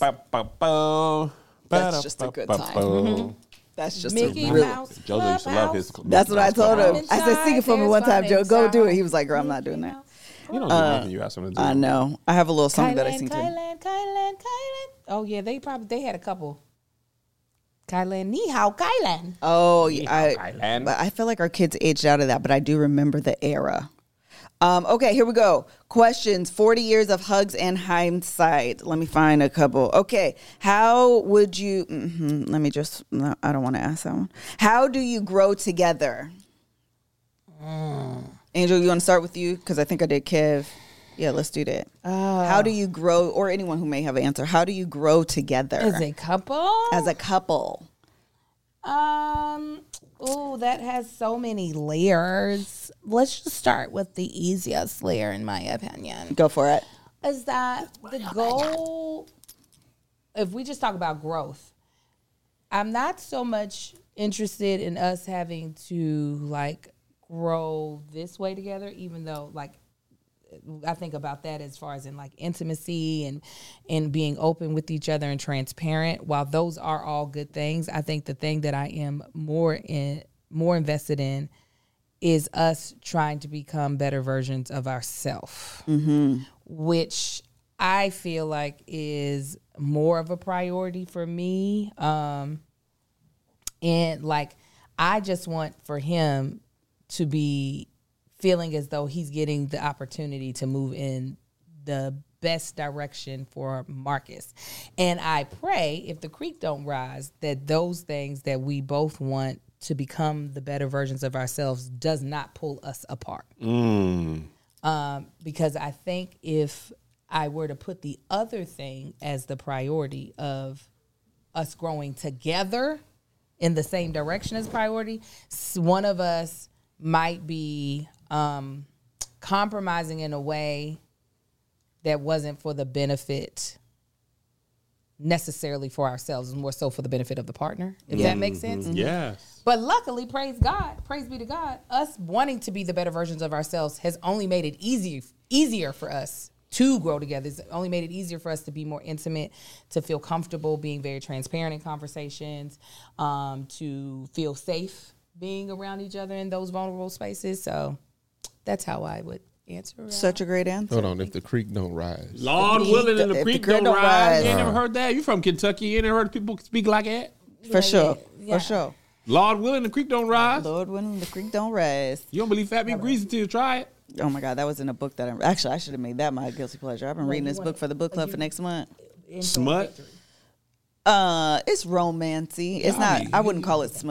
That's just a good time. That's just Mickey a real. Mouse. Joseph used to love his. That's what I told him. I said, "Sing it for me one time, Joe. Go do it." Inside. He was like, "Girl, I'm not doing that." You don't do nothing. You ask him to do. I know. I have a little song that I sing to him. Kylan. Oh yeah, they had a couple. Kylan, ni hao, Kylan. Oh, Kylan. but I feel like our kids aged out of that, but I do remember the era. Okay, here we go. Questions. 40 years of hugs and hindsight. Let me find a couple. Okay, how would you? Let me just. No, I don't want to ask that one. How do you grow together? Angel, you want to start with you? Because I think I did Kev. Yeah, let's do that. How do you grow, or anyone who may have an answer, how do you grow together As a couple? as a couple? Oh, that has so many layers. Let's just start with the easiest layer, in my opinion. Go for it. Is that the goal? If we just talk about growth, I'm not so much interested in us having to like grow this way together, even though like I think about that as far as in like intimacy and being open with each other and transparent. While those are all good things, I think the thing that I am more invested in is us trying to become better versions of ourselves, which I feel like is more of a priority for me. And like, I just want for him to be feeling as though he's getting the opportunity to move in the best direction for Marcus. And I pray, if the creek don't rise, that those things that we both want to become the better versions of ourselves does not pull us apart. Because I think if I were to put the other thing as the priority of us growing together in the same direction as priority, one of us might be compromising in a way that wasn't for the benefit necessarily for ourselves, more so for the benefit of the partner, if that makes sense. Yes. But luckily, praise be to God, us wanting to be the better versions of ourselves has only made it easier for us to grow together. It's only made it easier for us to be more intimate, to feel comfortable being very transparent in conversations, to feel safe being around each other in those vulnerable spaces. So that's how I would answer. Such a great answer. Hold on, if the creek don't rise. Lord willing and the if creek the creek don't don't rise. rise. You ain't never heard that? You from Kentucky. You ain't never heard people speak like that? For sure. yeah. For sure. Lord willing, the creek don't rise. Lord willing, the creek don't rise. You don't believe fat meat greasy until you try it? Oh my God, that was in a book that I should have made that my guilty pleasure. I've been reading this book for the book club for next month. Smut? It's romancy. It's not. I wouldn't call it smut.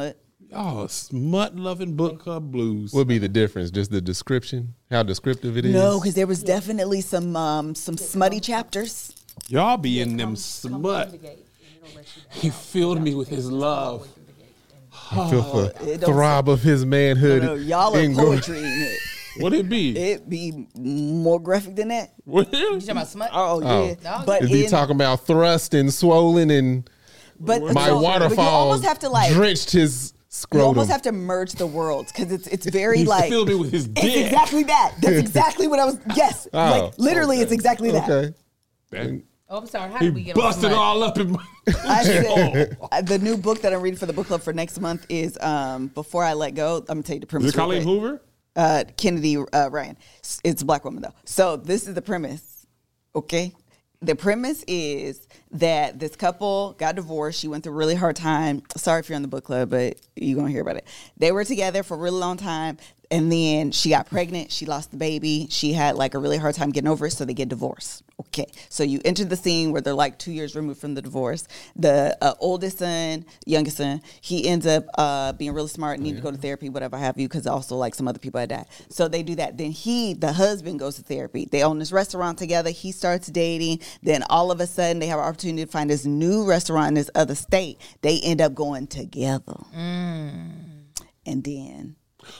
Oh, smut loving book club blues. What would be the difference? Just the description? How descriptive it is? No, because there was definitely some smutty chapters. Y'all be in them smut. He filled me with his love. I feel the it don't throb of his manhood. No, y'all are and go- poetry in it. What it be? It be more graphic than that. What? You talking about smut? Oh, yeah. No, But Is he in- talking about thrust and swollen and but my so- but waterfall you almost have to like drenched his you scrotum? almost have to merge the worlds because it's very He like filled me with his it's dick. exactly that. That's exactly what I was. Yes, Oh, like literally, it's exactly that. Okay. Man, Oh, I'm sorry. How he did we get on busted smut? all up in my. I said, the new book that I'm reading for the book club for next month is Before I Let Go. I'm gonna tell you the premise. Is it real Colleen quick. Hoover? Kennedy Ryan. It's a black woman though. So this is the premise. Okay. The premise is that this couple got divorced. She went through a really hard time. Sorry if you're on the book club, but you're going to hear about it. They were together for a really long time. And then she got pregnant. She lost the baby. She had like a really hard time getting over it. So they get divorced. Okay. So you enter the scene where they're like 2 years removed from the divorce. The oldest son, youngest son, he ends up being really smart, need to go to therapy, whatever have you, because also like some other people had died. So they do that. Then the husband goes to therapy. They own this restaurant together. He starts dating. Then all of a sudden they have an opportunity to find this new restaurant in this other state. They end up going together. And then...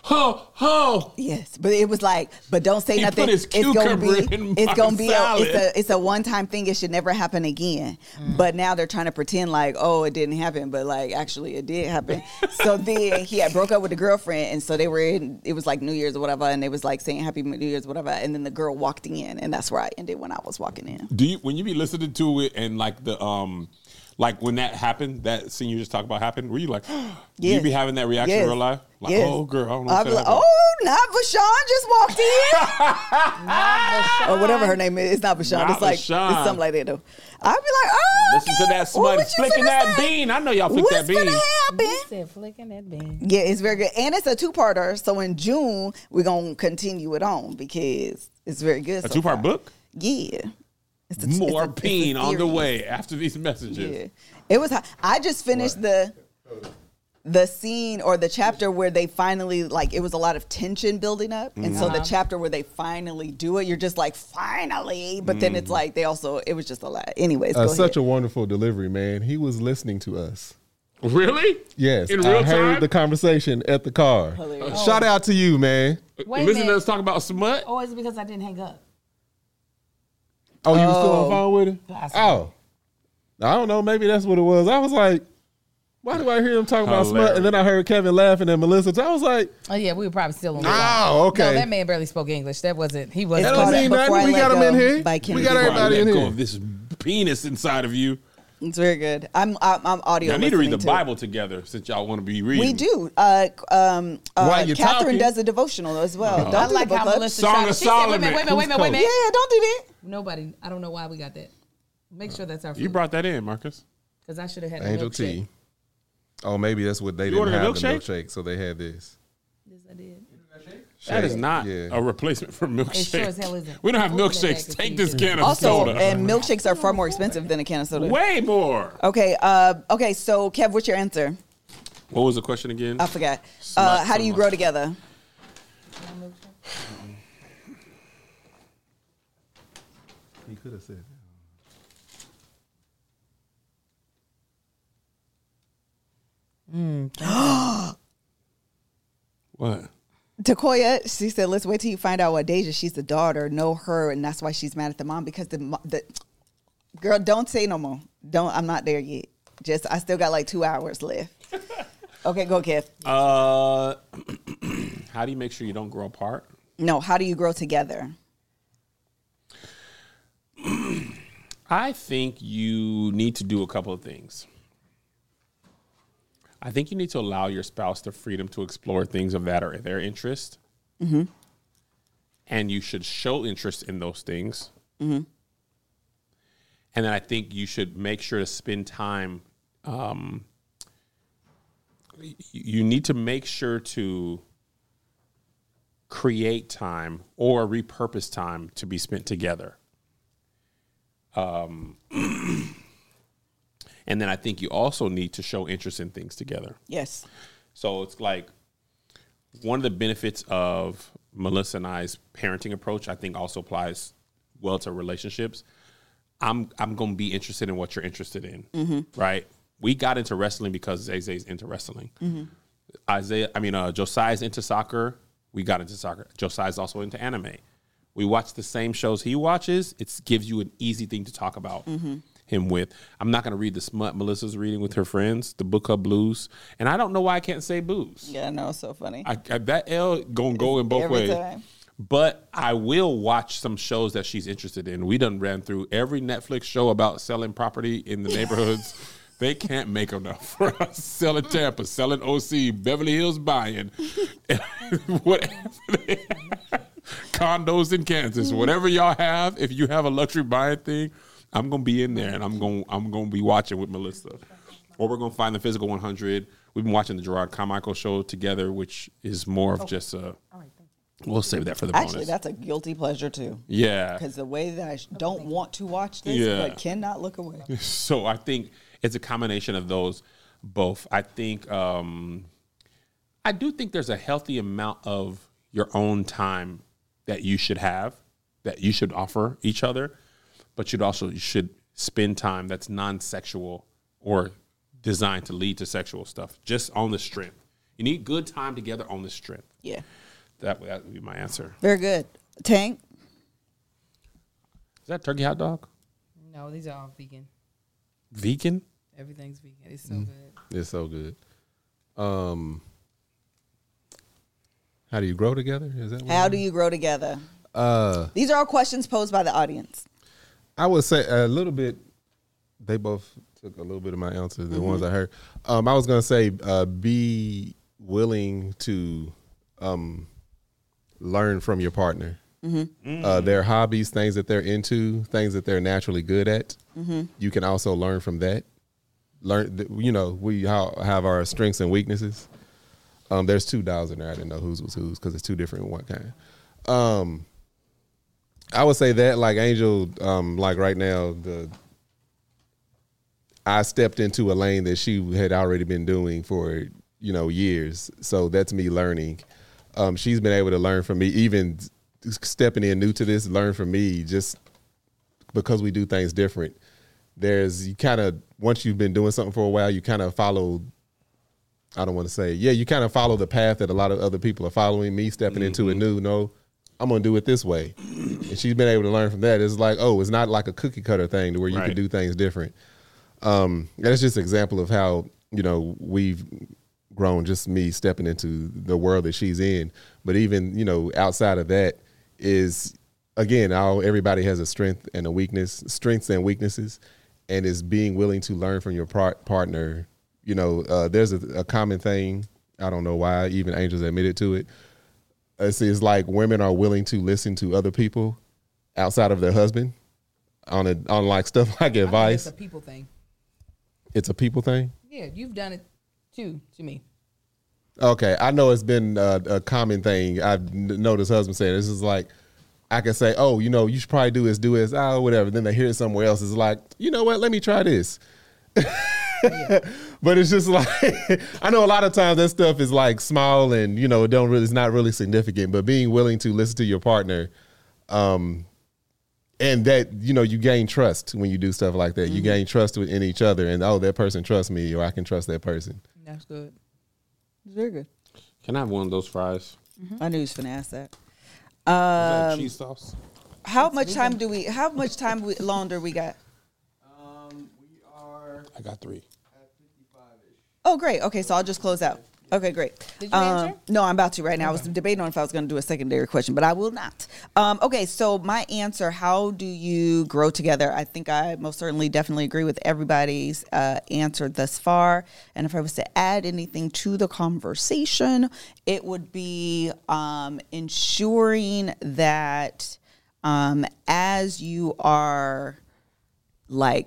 Ho! Yes, but it was like, but don't say He nothing. put his It's gonna cucumber be, in it's my gonna be, salad. it's a one-time thing. It should never happen again. But now they're trying to pretend like, oh, it didn't happen, but like actually it did happen. So then he had broke up with the girlfriend, and so they were in. It was like New Year's or whatever, and they was like saying Happy New Year's whatever, and then the girl walked in, and that's where I ended when I was walking in. Do you when you be listening to it and like the like when that happened, that scene you just talked about happened, were you like, do you Yes. be having that reaction in Yes. real life? Like, Yes. oh girl, I don't know I'd what's be like, happening. oh, not Vashawn just walked in. Or whatever her name is. It's not Vashawn. Not It's like, Vashawn. it's something like that though. I'd be like, oh, Listen to okay. that What smut was you flicking finna that say? bean. I know y'all flick that What's bean. gonna happen? You said flicking that bean. Yeah, it's very good. And it's a two-parter. So in June, we're going to continue it on because it's very good. A so two-part far. book? Yeah. It's More it's a bean on the series. way after these messages. Yeah. It was, I just finished the scene or the chapter where they finally, like, it was a lot of tension building up. And so the chapter where they finally do it, you're just like, finally. But then it's like, it was just a lot. Anyways, go Such a ahead. wonderful delivery, man. He was listening to us. Really? Yes, In real I heard time? the conversation at the car. Hilarious. Shout out to you, man. Wait a Listen to minute. us talk about smut. Oh, it's because I didn't hang up. Oh, you were still on the phone with him? Possibly. Oh, I don't know. Maybe that's what it was. I was like, why do I hear him talking about smut? And then I heard Kevin laughing at Melissa. So I was like, Oh yeah, we were probably still on the phone. oh, okay. No, that man barely spoke English. That wasn't. He wasn't. It's That don't called mean Before nothing. I We Let got him Go in here. by We Kennedy got Ryan. everybody Let in go here. of this penis inside of you. It's very good. I'm audio. I need to read the listening Bible together since y'all want to be reading. We do. While you're Catherine talking. does a devotional as well. I Don't do like the book how club. Melissa Song tried. of She said, wait a Solomon. minute, wait a minute. Yeah, don't do that. Nobody. I don't know why we got that. Make sure that's our food. You brought that in, Marcus. Because I should have had Angel a milkshake. tea. Oh, maybe that's what they You didn't ordered a have, the milkshake? milkshake, so they had this. Yes, I did. That is Shake. not Yeah. a replacement for milkshake. It sure as hell isn't. We don't have Open that milkshakes. bag Take and this see. can of Also, soda. and milkshakes are far more expensive than a can of soda. Way more. Okay. Okay. So, Kev, what's your answer? What was the question again? I forgot. Smut How do you someone. grow together? He could have said What? Takoya, she said, let's wait till you find out what Deja, she's the daughter, know her, and that's why she's mad at the mom because the girl, don't say no more. I'm not there yet. I still got like 2 hours left. Okay, go, Kev. How do you make sure you don't grow apart? No, how do you grow together? I think you need to do a couple of things. I think you need to allow your spouse the freedom to explore things of that or their interest. Mm-hmm. And you should show interest in those things. Mm-hmm. And then I think you should make sure to spend time. You need to make sure to create time or repurpose time to be spent together. And then I think you also need to show interest in things together. Yes. So it's like one of the benefits of Melissa and I's parenting approach, I think, also applies well to relationships. I'm going to be interested in what you're interested in, right? We got into wrestling because Zay's into wrestling. Josiah's into soccer. We got into soccer. Josiah's also into anime. We watch the same shows he watches. It gives you an easy thing to talk about him with. I'm not going to read the smut Melissa's reading with her friends, the Book Club Blues. And I don't know why I can't say booze. Yeah, no, it's so funny. That L going to go in both Every ways. time. But I will watch some shows that she's interested in. We done ran through every Netflix show about selling property in the neighborhoods. They can't make enough for us. Selling Tampa, selling OC, Beverly Hills buying, whatever they have. Condos in Kansas, whatever y'all have. If you have a luxury buying thing, I'm gonna be in there and I'm gonna be watching with Melissa. Or we're gonna find the Physical 100. We've been watching the Gerard Carmichael show together, which is more of just a. We'll save that for the bonus. Actually, that's a guilty pleasure too. Yeah. Because the way that I don't want to watch this, but cannot look away. So I think it's a combination of those both. I think I do think there's a healthy amount of your own time that you should have, that you should offer each other, but you should spend time that's non-sexual or designed to lead to sexual stuff, just on the strength. You need good time together on the strength. Yeah. That would be my answer. Very good. Tank? Is that turkey hot dog? No, these are all vegan. Vegan? Everything's vegan. It's so good. It's so good. How do you grow together? Is that what How do you grow together? These are all questions posed by the audience. I would say a little bit. They both took a little bit of my answers, the ones I heard. I was going to say be willing to learn from your partner. Their hobbies, things that they're into, things that they're naturally good at. You can also learn from that. We have our strengths and weaknesses. There's two dolls in there. I didn't know whose was whose because it's two different one kind. I would say that, like Angel, like right now, I stepped into a lane that she had already been doing for years. So that's me learning. She's been able to learn from me, even stepping in new to this, learn from me just because we do things different. Once you've been doing something for a while, you kind of follow. I don't want to say, you kind of follow the path that a lot of other people are following. Me stepping into it new, no, I'm going to do it this way. And she's been able to learn from that. It's like, it's not like a cookie cutter thing to where you can do things different. That's just an example of how, we've grown, just me stepping into the world that she's in. But even, outside of that is, again, everybody has a strength and a weakness, strengths and weaknesses, and is being willing to learn from your partner. There's a common thing. I don't know why even angels admitted to it. It's like women are willing to listen to other people outside of their husband on like stuff like advice. It's a people thing. It's a people thing? Yeah, you've done it too, to me. Okay, I know it's been a common thing. I've noticed husbands saying this is like, I can say, you should probably do this, whatever. Then they hear it somewhere else. It's like, you know what, let me try this. But it's just like, I know a lot of times that stuff is like small and, it's not really significant, but being willing to listen to your partner, and that, you gain trust when you do stuff like that. You gain trust in each other and, that person trusts me, or I can trust that person. That's good. Very good. Can I have one of those fries? I knew he was going to ask that. Is that cheese sauce? How much longer we got? I got 3. Oh, great. Okay, so I'll just close out. Okay, great. Did you answer? No, I'm about to right now. I was debating on if I was going to do a secondary question, but I will not. Okay, so my answer, how do you grow together? I think I most certainly definitely agree with everybody's answer thus far. And if I was to add anything to the conversation, it would be ensuring that as you are like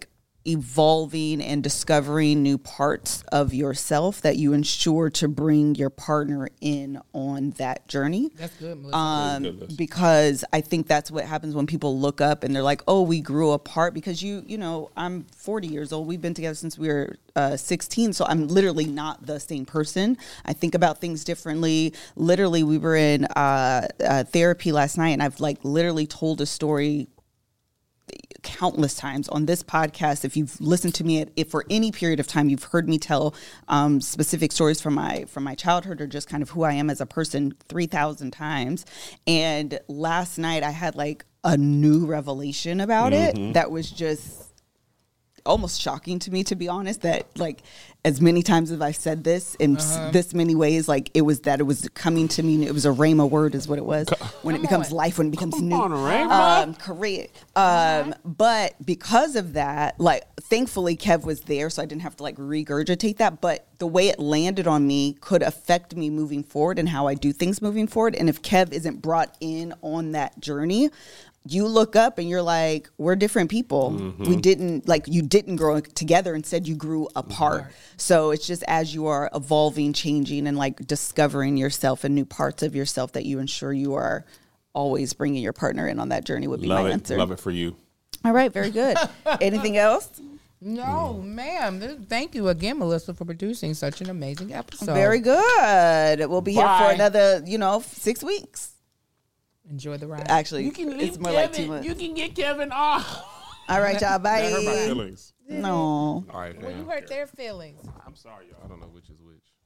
evolving and discovering new parts of yourself that you ensure to bring your partner in on that journey. That's good, Melissa. Because I think that's what happens when people look up and they're like, oh, we grew apart, because you know, I'm 40 years old. We've been together since we were 16. So I'm literally not the same person. I think about things differently. Literally, we were in therapy last night, and I've like literally told a story countless times on this podcast. If you've listened to me if for any period of time, you've heard me tell specific stories from my childhood, or just kind of who I am as a person 3,000 times. And last night I had like a new revelation about it that was just almost shocking to me, to be honest, that like as many times as I've said this in this many ways, like it was coming to me. It was a rhema word is what it was. When it becomes life, when it becomes new. Correct. But because of that, like thankfully Kev was there, so I didn't have to like regurgitate that. But the way it landed on me could affect me moving forward and how I do things moving forward. And if Kev isn't brought in on that journey, you look up and you're like, we're different people. We didn't, like, you didn't grow together. Instead, you grew apart. So it's just as you are evolving, changing, and like discovering yourself and new parts of yourself that you ensure you are always bringing your partner in on that journey would be my answer. Love it for you. All right. Very good. Anything else? No, ma'am. Thank you again, Melissa, for producing such an amazing episode. Very good. We'll be here for another, 6 weeks. Enjoy the ride. Actually, You can leave it's more Kevin. like 2 months. You can get Kevin off. All right, y'all. Bye. That hurt my feelings. No. All right, Well, you hurt their feelings. I'm sorry, y'all. I don't know which is which.